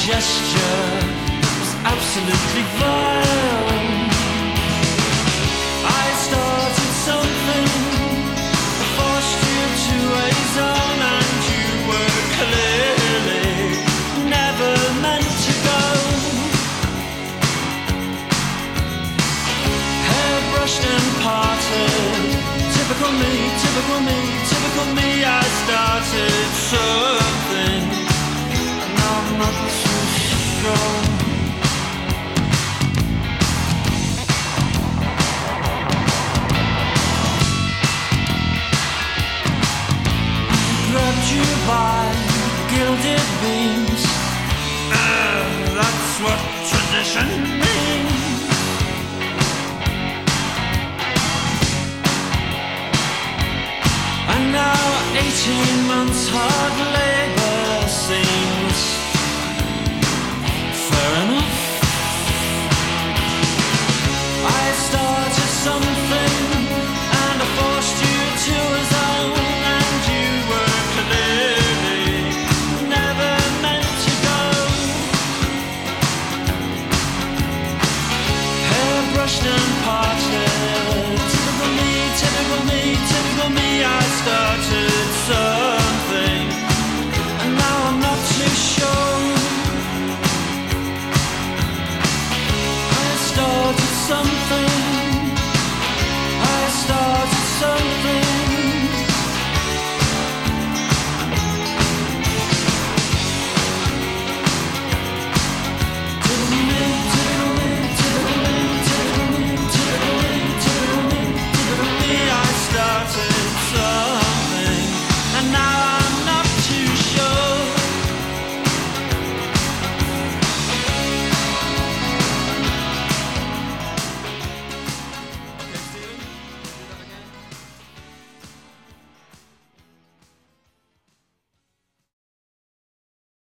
gesture was absolutely vile. I started something, forced you to a zone, and you were clearly never meant to go. Hair brushed and parted, typical me, typical me, typical me. I started something, and I'm not too sure. Grabbed you by gilded beams. That's what tradition means. And now 18 months hard labor